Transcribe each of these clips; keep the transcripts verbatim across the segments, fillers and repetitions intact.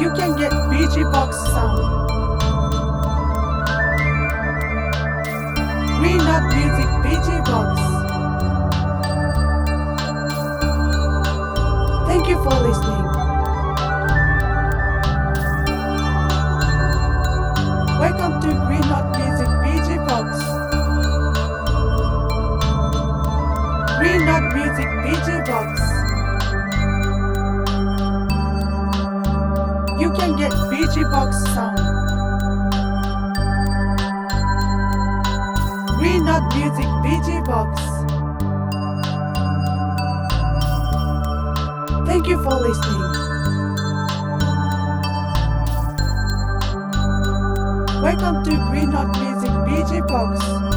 You can get B G Box sound. Green Dot Music B G Box. Thank you for listening. Welcome to Green Dot Music B G Box. Green Dot Music B G Box. You can get B G Box sound. Green Dot Music B G Box. Thank you for listening. Welcome to Green Dot Music B G Box.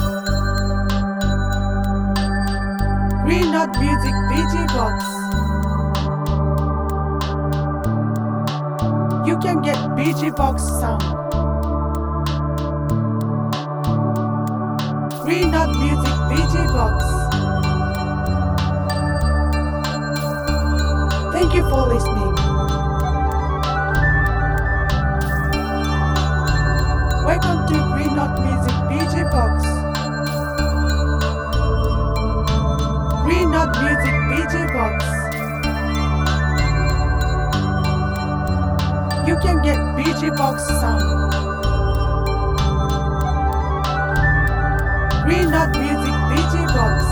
Green Dot Music B G Box. You can get B G Box sound. Green Dot Music B G Box. Thank you for listening. Welcome to Green Dot Music B G Box. Green Dot Music B G Box. You can get B G Box sound. Green Dot Music B G Box.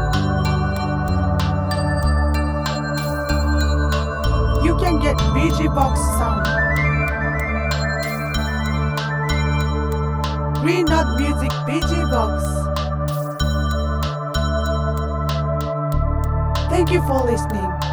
You can get B G Box sound. Green Dot Music B G Box. Thank you for listening.